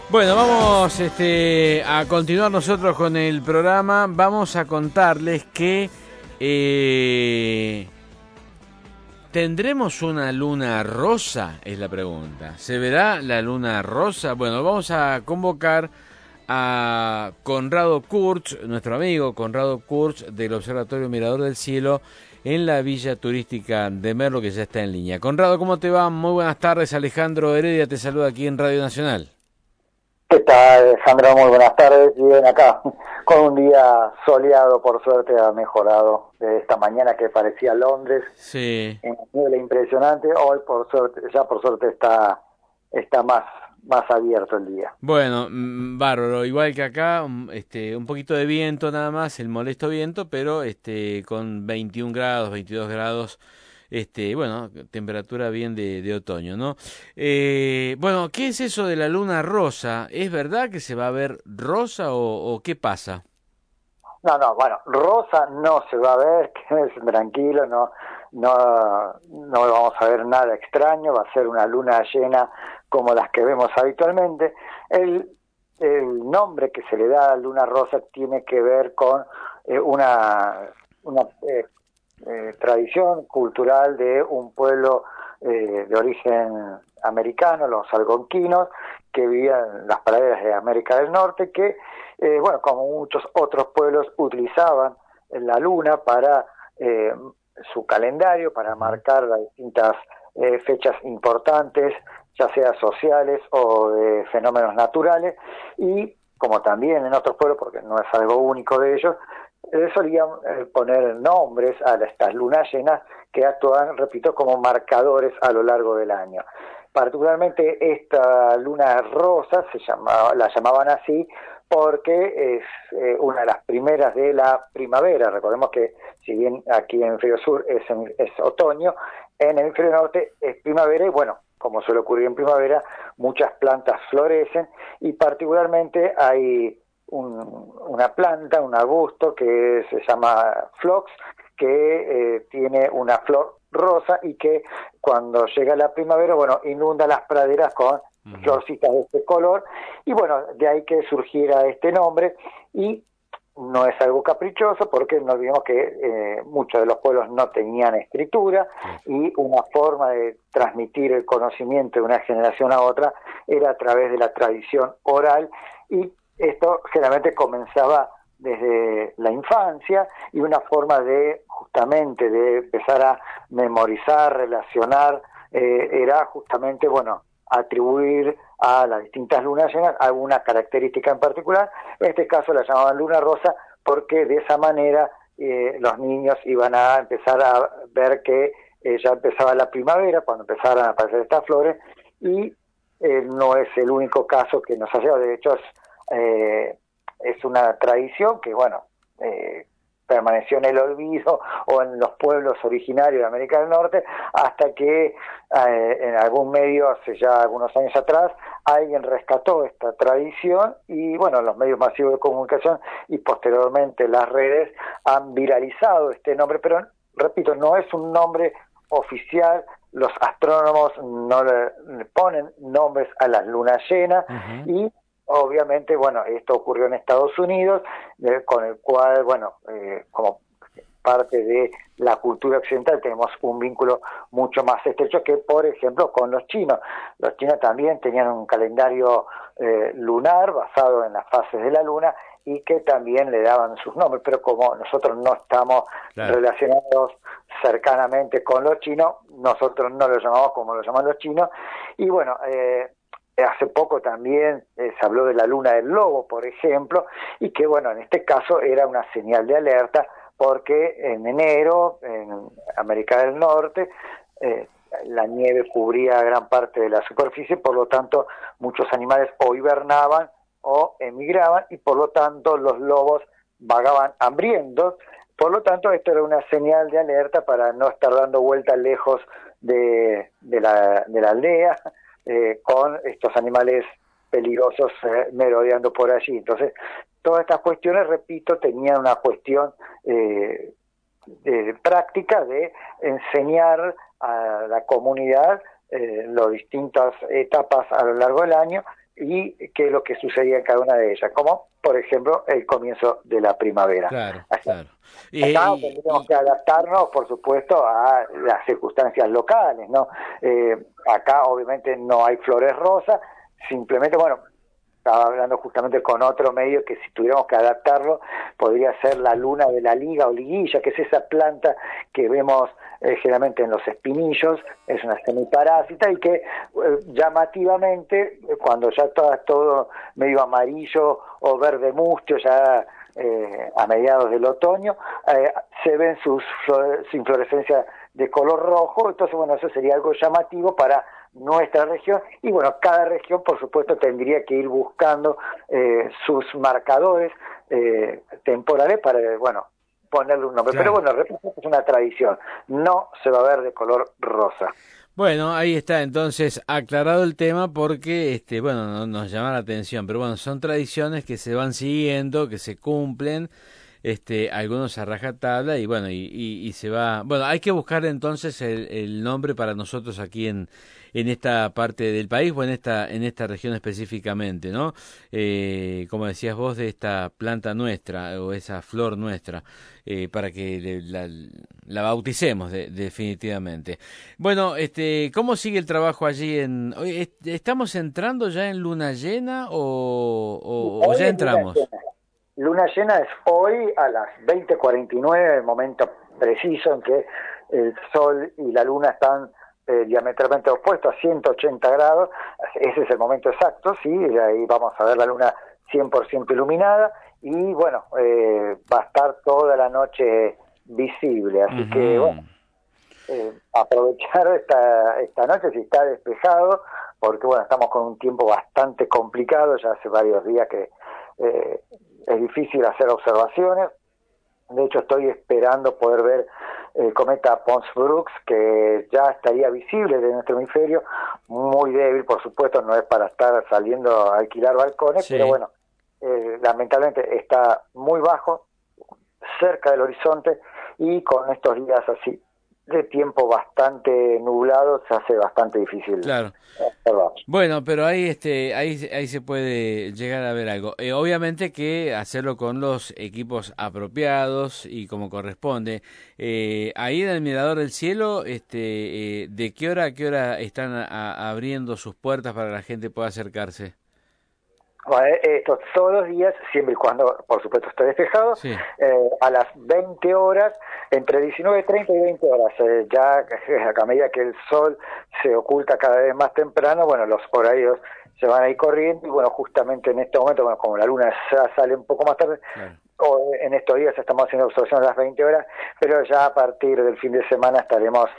Bueno, vamos a continuar nosotros con el programa. Vamos a contarles que ¿tendremos una luna rosa? Es la pregunta. ¿Se verá la luna rosa? Bueno, vamos a convocar a Conrado Kurz, nuestro amigo Conrado Kurz del Observatorio Mirador del Cielo en la Villa Turística de Merlo, que ya está en línea. Conrado, ¿cómo te va? Muy buenas tardes. Alejandro Heredia te saluda aquí en Radio Nacional. ¿Qué tal, Alejandro? Muy buenas tardes. Bien acá, con un día soleado, por suerte ha mejorado de esta mañana que parecía Londres. Sí. En niebla impresionante. Hoy, por suerte, está más abierto el día. Bueno, bárbaro, igual que acá, un poquito de viento nada más, el molesto viento, pero con 21 grados, 22 grados, bueno, temperatura bien de otoño, ¿no? Bueno, ¿qué es eso de la luna rosa? ¿Es verdad que se va a ver rosa o qué pasa? No, bueno, rosa no se va a ver, quédense tranquilo, no vamos a ver nada extraño, va a ser una luna llena como las que vemos habitualmente. El nombre que se le da a la luna rosa tiene que ver con una tradición cultural de un pueblo de origen americano, los algonquinos, que vivían en las praderas de América del Norte, que, bueno, como muchos otros pueblos, utilizaban la luna para su calendario, para marcar las distintas fechas importantes, ya sea sociales o de fenómenos naturales, y como también en otros pueblos, porque no es algo único de ellos, solían poner nombres a estas lunas llenas que actúan, repito, como marcadores a lo largo del año. Particularmente esta luna rosa la llamaban así porque es una de las primeras de la primavera. Recordemos que si bien aquí en el hemisferio sur es otoño, en el hemisferio norte es primavera y bueno, como suele ocurrir en primavera, muchas plantas florecen y particularmente hay una planta, un arbusto que se llama phlox, que tiene una flor rosa y que cuando llega la primavera, bueno, inunda las praderas con florcitas de este color, y bueno, de ahí que surgiera este nombre, y no es algo caprichoso porque no olvidemos que muchos de los pueblos no tenían escritura, y una forma de transmitir el conocimiento de una generación a otra era a través de la tradición oral, y esto generalmente comenzaba desde la infancia, y una forma de justamente de empezar a memorizar, relacionar, era justamente, bueno, atribuir a las distintas lunas llenas alguna característica en particular. En este caso la llamaban luna rosa porque de esa manera los niños iban a empezar a ver que ya empezaba la primavera cuando empezaran a aparecer estas flores, y no es el único caso que nos ha llevado. De hecho es una tradición que, bueno, permaneció en el olvido o en los pueblos originarios de América del Norte, hasta que en algún medio, hace ya algunos años atrás, alguien rescató esta tradición, y bueno, los medios masivos de comunicación y posteriormente las redes han viralizado este nombre, pero repito, no es un nombre oficial. Los astrónomos no le ponen nombres a las lunas llenas, y obviamente, bueno, esto ocurrió en Estados Unidos, con el cual, bueno, como parte de la cultura occidental tenemos un vínculo mucho más estrecho que, por ejemplo, con los chinos. Los chinos también tenían un calendario lunar basado en las fases de la luna, y que también le daban sus nombres, pero como nosotros no estamos relacionados cercanamente con los chinos, nosotros no lo llamamos como lo llaman los chinos. Y bueno, hace poco también se habló de la luna del lobo, por ejemplo, y que, bueno, en este caso era una señal de alerta porque en enero, en América del Norte, la nieve cubría gran parte de la superficie, por lo tanto muchos animales o hibernaban o emigraban, y por lo tanto los lobos vagaban hambrientos. Por lo tanto, esto era una señal de alerta para no estar dando vueltas lejos de la aldea, con estos animales peligrosos merodeando por allí. Entonces, todas estas cuestiones, repito, tenían una cuestión de práctica de enseñar a la comunidad las distintas etapas a lo largo del año, y qué es lo que sucedía en cada una de ellas, como por ejemplo el comienzo de la primavera. Claro, Así, claro. acá tendríamos que adaptarnos, por supuesto, a las circunstancias locales, ¿no? Acá obviamente no hay flores rosas, simplemente, bueno, estaba hablando justamente con otro medio que si tuviéramos que adaptarlo, podría ser la luna de la liga o liguilla, que es esa planta que vemos generalmente en los espinillos, es una semiparásita y que llamativamente, cuando ya está todo medio amarillo o verde mustio, ya a mediados del otoño, se ven su inflorescencia de color rojo, entonces bueno, eso sería algo llamativo para nuestra región, y bueno, cada región por supuesto tendría que ir buscando sus marcadores temporales para, bueno, ponerle un nombre, claro. pero bueno, repito, es una tradición, no se va a ver de color rosa. Bueno, ahí está entonces aclarado el tema porque, bueno, nos llama la atención, pero bueno, son tradiciones que se van siguiendo, que se cumplen, algunos a rajatabla y bueno, y se va, bueno, hay que buscar entonces el nombre para nosotros aquí en esta parte del país o en esta región específicamente, ¿no? Como decías vos, de esta planta nuestra o esa flor nuestra, para que la bauticemos definitivamente. Bueno, ¿cómo sigue el trabajo allí estamos entrando ya en luna llena o Hoy ya es luna entramos? llena. Luna llena es hoy a las 20:49, el momento preciso en que el Sol y la Luna están diametralmente opuestos a 180 grados. Ese es el momento exacto, sí, y ahí vamos a ver la Luna 100% iluminada y bueno, va a estar toda la noche visible, así que bueno, Ujú. aprovechar esta noche si está despejado, porque bueno, estamos con un tiempo bastante complicado, ya hace varios días que eh, es difícil hacer observaciones. De hecho, estoy esperando poder ver el cometa Pons-Brooks, que ya estaría visible de nuestro hemisferio, muy débil, por supuesto, no es para estar saliendo a alquilar balcones, pero Sí. bueno, lamentablemente está muy bajo, cerca del horizonte, y con estos días así de tiempo bastante nublado se hace bastante difícil Claro. observar. Bueno, pero ahí ahí se puede llegar a ver algo. Obviamente que hacerlo con los equipos apropiados y como corresponde. Ahí en el Mirador del Cielo, ¿de qué hora a qué hora están abriendo sus puertas para que la gente pueda acercarse? Bueno, esto todos los días, siempre y cuando, por supuesto, esté despejado, Sí. a las 20 horas, entre 19:30 y 20 horas, ya a medida que el sol se oculta cada vez más temprano, bueno, los horarios se van a ir corriendo y bueno, justamente en este momento, bueno, como la luna ya sale un poco más tarde, Claro. o en estos días estamos haciendo observación a las 20 horas, pero ya a partir del fin de semana estaremos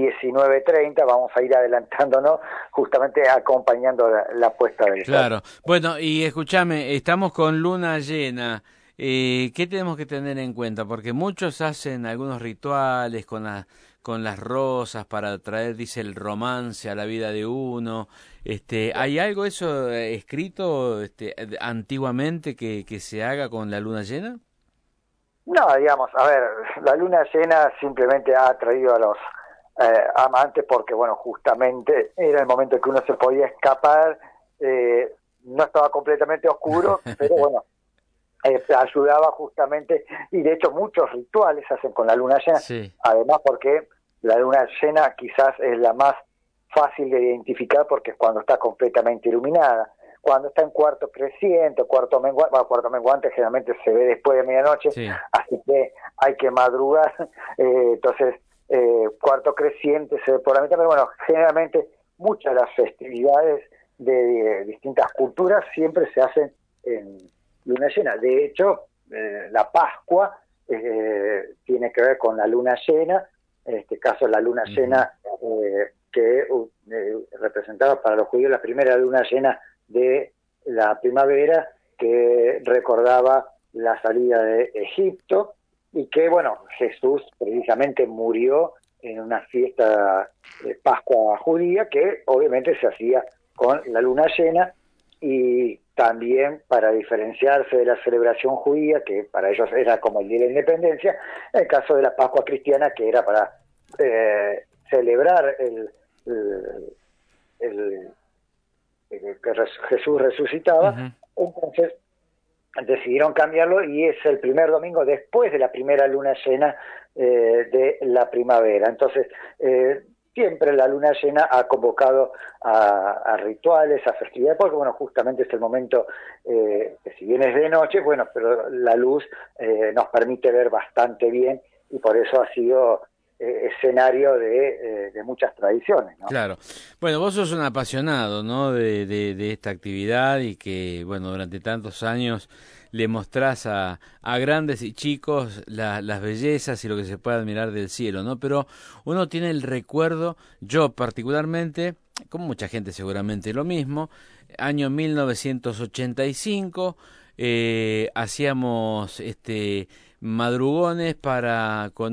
19:30, vamos a ir adelantándonos justamente acompañando la puesta del sol. Claro. Bueno, y escúchame, estamos con luna llena. ¿Qué tenemos que tener en cuenta? Porque muchos hacen algunos rituales con las rosas para traer, dice, el romance a la vida de uno. ¿Hay algo eso escrito antiguamente que se haga con la luna llena? No, digamos, a ver, la luna llena simplemente ha atraído a los amantes porque, bueno, justamente era el momento en que uno se podía escapar, no estaba completamente oscuro, pero bueno, ayudaba justamente, y de hecho muchos rituales se hacen con la luna llena, Sí. además porque la luna llena quizás es la más fácil de identificar porque es cuando está completamente iluminada. Cuando está en cuarto creciente, cuarto menguante generalmente se ve después de medianoche, Sí. así que hay que madrugar, entonces cuarto creciente se ve por la mitad, pero bueno, generalmente muchas de las festividades de distintas culturas siempre se hacen en luna llena. De hecho, la Pascua tiene que ver con la luna llena, en este caso la luna Ujú. llena que representaba para los judíos la primera luna llena de la primavera, que recordaba la salida de Egipto y que, bueno, Jesús precisamente murió en una fiesta de Pascua judía que obviamente se hacía con la luna llena, y también para diferenciarse de la celebración judía, que para ellos era como el Día de la Independencia, en el caso de la Pascua cristiana, que era para celebrar el, Jesús resucitaba. Entonces decidieron cambiarlo y es el primer domingo después de la primera luna llena de la primavera. Entonces, siempre la luna llena ha convocado a rituales, a festividades, porque bueno, justamente es el momento, que si bien es de noche, bueno, pero la luz nos permite ver bastante bien y por eso ha sido escenario de muchas tradiciones, ¿no? Claro. Bueno, vos sos un apasionado, ¿no? De esta actividad y que, bueno, durante tantos años le mostrás a grandes y chicos las bellezas y lo que se puede admirar del cielo, ¿no? Pero uno tiene el recuerdo, yo particularmente, como mucha gente seguramente lo mismo, año 1985, hacíamos madrugones para con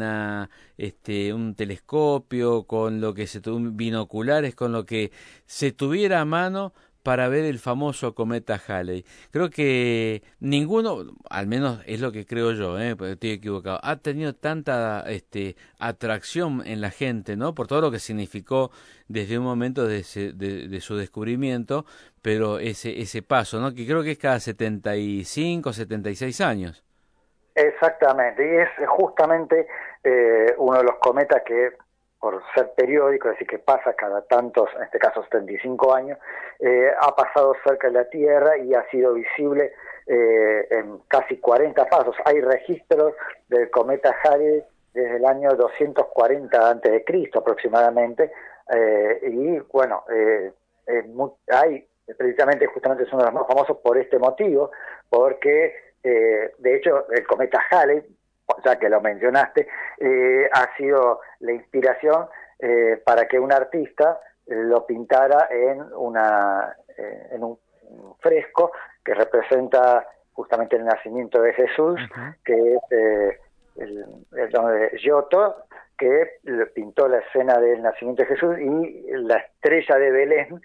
un telescopio, con lo que binoculares, con lo que se tuviera a mano para ver el famoso cometa Halley. Creo que ninguno, al menos es lo que creo yo, porque estoy equivocado, ha tenido tanta atracción en la gente, ¿no? Por todo lo que significó desde un momento de su descubrimiento, pero ese paso, ¿no? Que creo que es cada 75, 76 años. Exactamente, y es justamente uno de los cometas que, por ser periódico, es decir, que pasa cada tantos, en este caso 75 años, ha pasado cerca de la Tierra y ha sido visible en casi 40 pasos. Hay registros del cometa Halley desde el año 240 a.C. aproximadamente, y bueno, hay, precisamente, justamente es uno de los más famosos por este motivo, porque de hecho, el cometa Halley, ya que lo mencionaste, ha sido la inspiración para que un artista lo pintara en un fresco que representa justamente el nacimiento de Jesús, que es el Giotto, que pintó la escena del nacimiento de Jesús, y la estrella de Belén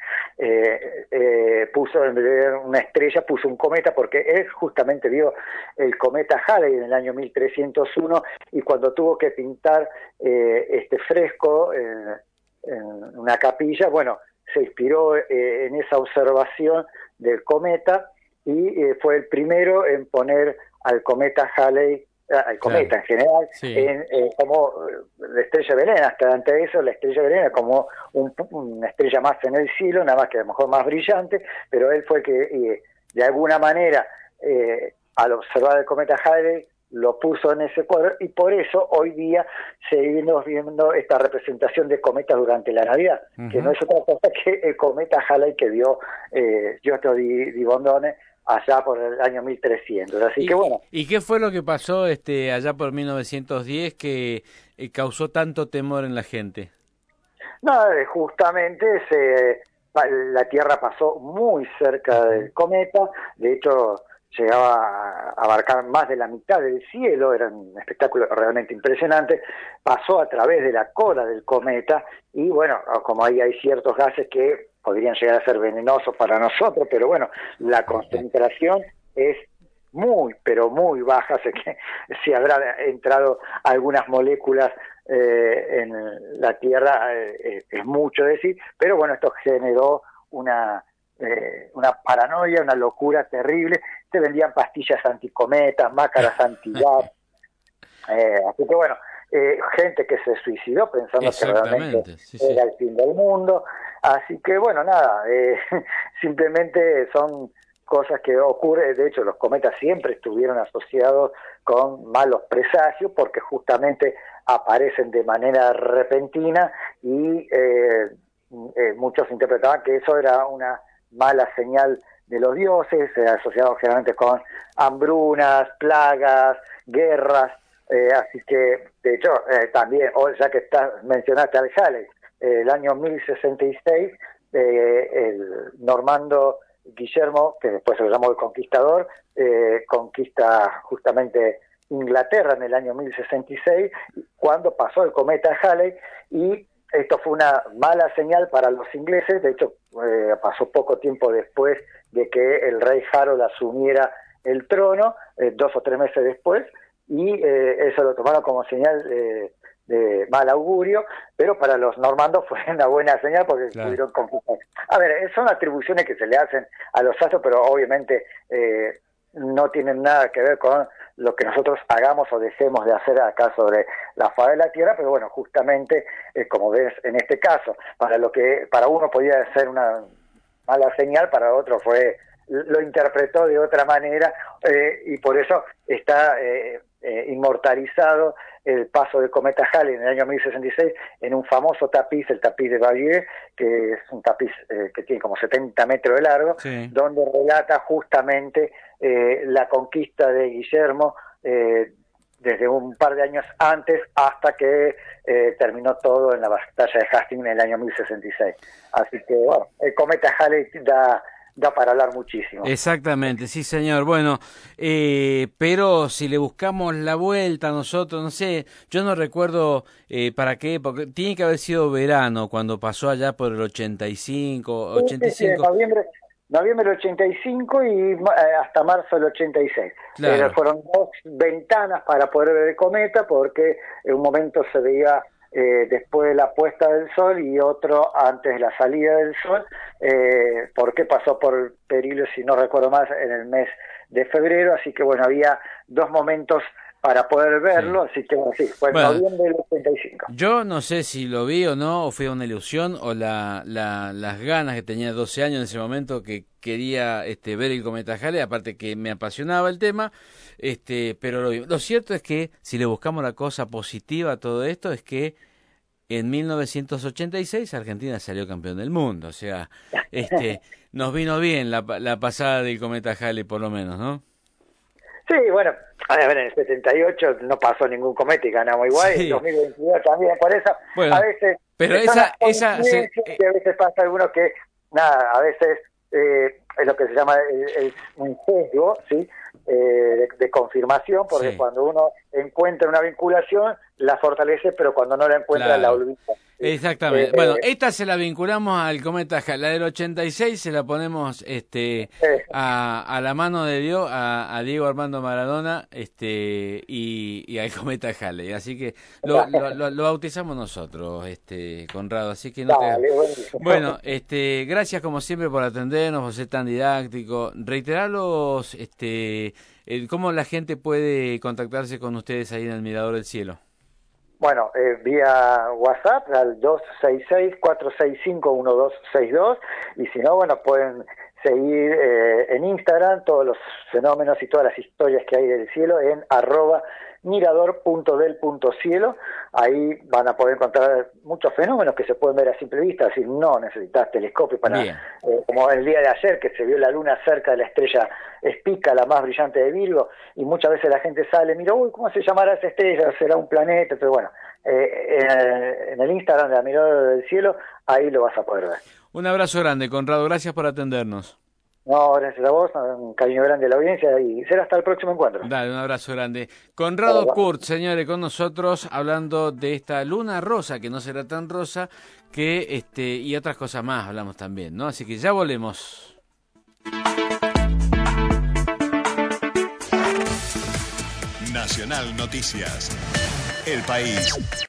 puso, en vez de una estrella, puso un cometa, porque él justamente vio el cometa Halley en el año 1301, y cuando tuvo que pintar este fresco en una capilla, bueno, se inspiró en esa observación del cometa, y fue el primero en poner al cometa Halley, al cometa en general, Sí. como la estrella de Belén. Hasta antes de eso, la estrella de Belén era como una estrella más en el cielo, nada más que a lo mejor más brillante, pero él fue el que de alguna manera, al observar el cometa Halley, lo puso en ese cuadro, y por eso hoy día seguimos viendo esta representación de cometas durante la Navidad, que no es otra cosa que el cometa Halley que vio Giotto di Bondone allá por el año 1300. Así que bueno. ¿Y qué fue lo que pasó allá por 1910 que causó tanto temor en la gente? No, justamente la Tierra pasó muy cerca del cometa, de hecho llegaba a abarcar más de la mitad del cielo, era un espectáculo realmente impresionante, pasó a través de la cola del cometa, y bueno, como ahí hay ciertos gases que podrían llegar a ser venenosos para nosotros, pero bueno, la concentración es muy, pero muy baja, sé que si habrá entrado algunas moléculas en la Tierra, es mucho decir, pero bueno, esto generó una paranoia, una locura terrible. Se vendían pastillas anticometas, máscaras antigas, así que bueno, gente que se suicidó pensando que realmente era el fin del mundo. Así que bueno, nada, simplemente son cosas que ocurren. De hecho, los cometas siempre estuvieron asociados con malos presagios, porque justamente aparecen de manera repentina, y muchos interpretaban que eso era una mala señal de los dioses, asociado generalmente con hambrunas, plagas, guerras. Así que, de hecho, también, ya que mencionaste al Halley, el año 1066, el normando Guillermo, que después se lo llamó el Conquistador, conquista justamente Inglaterra en el año 1066, cuando pasó el cometa Halley, y esto fue una mala señal para los ingleses. De hecho, pasó poco tiempo después de que el rey Harold asumiera el trono, 2 o 3 meses después, y eso lo tomaron como señal de mal augurio, pero para los normandos fue una buena señal porque Claro. pudieron conquistar. A ver, son atribuciones que se le hacen a los astros, pero obviamente no tienen nada que ver con lo que nosotros hagamos o deseemos de hacer acá sobre la faz de la Tierra, pero bueno, justamente, como ves en este caso, para lo que para uno podía ser una mala señal, para otro lo interpretó de otra manera, y por eso está inmortalizado el paso del cometa Halley en el año 1066 en un famoso tapiz, el tapiz de Bayeux, que es un tapiz que tiene como 70 metros de largo, Sí. donde relata justamente la conquista de Guillermo desde un par de años antes hasta que terminó todo en la batalla de Hastings en el año 1066. Así que, bueno, el cometa Halley da para hablar muchísimo. Exactamente, sí señor. Bueno, pero si le buscamos la vuelta a nosotros, no sé, yo no recuerdo para qué, porque tiene que haber sido verano cuando pasó allá por el 85, Sí, 85. noviembre del 85 y hasta marzo del 86. Claro. Fueron 2 ventanas para poder ver el cometa, porque en un momento se veía después de la puesta del sol y otro antes de la salida del sol, porque pasó por Perilos, si no recuerdo más, en el mes de febrero, así que bueno, había 2 momentos para poder verlo, así que bueno, sí, fue en noviembre del 85. Yo no sé si lo vi o no, o fue una ilusión, o las ganas que tenía 12 años en ese momento que quería ver el cometa Halley, aparte que me apasionaba el tema, pero lo vi. Lo cierto es que si le buscamos la cosa positiva a todo esto es que en 1986 Argentina salió campeón del mundo, o sea, nos vino bien la pasada del cometa Halley por lo menos, ¿no? Sí, bueno, a ver, en el 78 no pasó ningún cometa y ganamos igual, Sí. en 2022 también, por eso Bueno, a veces pero son las esa coincidencias que a veces pasa alguno que, nada, a veces es lo que se llama un sesgo, ¿sí? De confirmación, porque sí. cuando uno encuentra una vinculación, la fortalece, pero cuando no la encuentra, la Claro. olvida. ¿Sí? Exactamente. Bueno, esta se la vinculamos al cometa Halley. La del 86 se la ponemos a la mano de Dios, a Diego Armando Maradona y al cometa Halley. Así que lo bautizamos nosotros, Conrado. Así que no te... Dale, buenísimo. Bueno, gracias como siempre por atendernos, por ser tan didáctico. Reiteralos, cómo la gente puede contactarse con ustedes ahí en el Mirador del Cielo. Bueno, vía WhatsApp al 266-465-1262, y si no, bueno, pueden seguir en Instagram todos los fenómenos y todas las historias que hay del cielo en @mirador.del.cielo. Ahí van a poder encontrar muchos fenómenos que se pueden ver a simple vista, así no necesitas telescopio para, como el día de ayer que se vio la luna cerca de la estrella Spica, la más brillante de Virgo, y muchas veces la gente sale, mira, uy, ¿cómo se llamará esa estrella? ¿Será un planeta? Pero bueno, en el Instagram de la Mirador del Cielo, ahí lo vas a poder ver. Un abrazo grande, Conrado, gracias por atendernos. No, gracias a vos, un cariño grande a la audiencia y será hasta el próximo encuentro. Dale, un abrazo grande. Conrado Kurtz, señores, con nosotros hablando de esta luna rosa, que no será tan rosa, que y otras cosas más hablamos también, ¿no? Así que ya volvemos. Nacional Noticias. El país